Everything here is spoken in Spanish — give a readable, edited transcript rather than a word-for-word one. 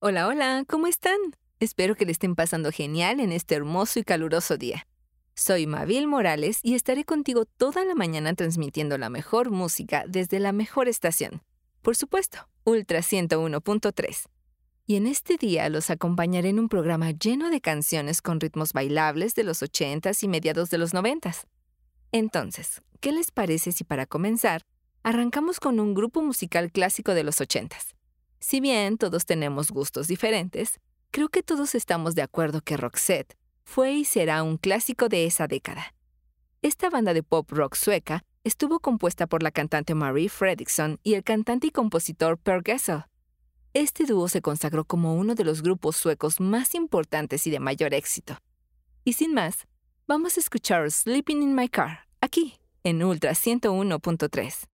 Hola, hola, ¿cómo están? Espero que le estén pasando genial en este hermoso y caluroso día. Soy Mabel Morales y estaré contigo toda la mañana transmitiendo la mejor música desde la mejor estación. Por supuesto, Ultra 101.3. Y en este día los acompañaré en un programa lleno de canciones con ritmos bailables de los 80s y mediados de los 90s. Entonces, ¿qué les parece si para comenzar, arrancamos con un grupo musical clásico de los 80s? Si bien todos tenemos gustos diferentes, creo que todos estamos de acuerdo que Roxette fue y será un clásico de esa década. Esta banda de pop rock sueca estuvo compuesta por la cantante Marie Fredriksson y el cantante y compositor Per Gessle. Este dúo se consagró como uno de los grupos suecos más importantes y de mayor éxito. Y sin más, vamos a escuchar Sleeping in My Car, aquí, en Ultra 101.3.